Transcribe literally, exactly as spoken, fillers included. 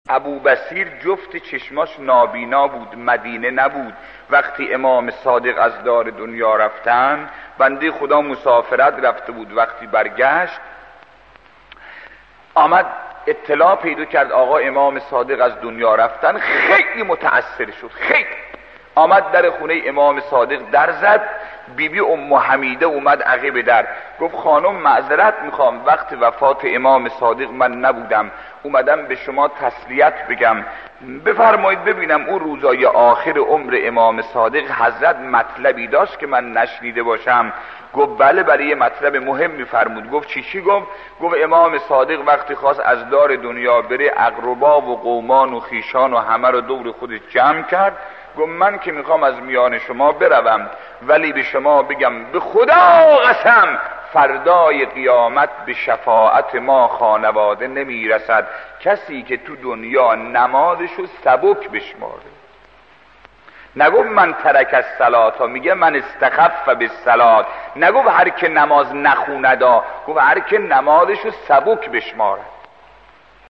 ابو بصیر جفت چشماش نابینا بود، مدینه نبود. وقتی امام صادق از دار دنیا رفتن، بنده خدا مسافرت رفته بود، وقتی برگشت آمد اطلاع پیدا کرد آقا امام صادق از دنیا رفتن، خیلی متأثر شد. خیلی آمد در خونه امام صادق در زد. بی بی ام حمیده اومد عقب در، گفت خانم معذرت میخوام، وقت وفات امام صادق من نبودم، اومدم به شما تسلیت بگم، بفرمایید ببینم اون روزای آخر عمر امام صادق حضرت مطلبی داشت که من نشنیده باشم؟ گفت بله، برای یه مطلب مهم میفرمود. گفت چی چی؟ گفت گفت امام صادق وقتی خواست از دار دنیا بره، اقربا و قومان و خیشان و همه رو دور خودش جمع کرد. گفت من که میخوام از میان شما بروم، ولی به شما بگم به خدا قسم فردای قیامت به شفاعت ما خانواده نمیرسد کسی که تو دنیا نمازشو سبک بشماره. نگفت من ترک الصلاة، میگه من استخف بالصلاة. نگفت هر که نماز نخوندا، گفت هر که نمازشو سبک بشماره.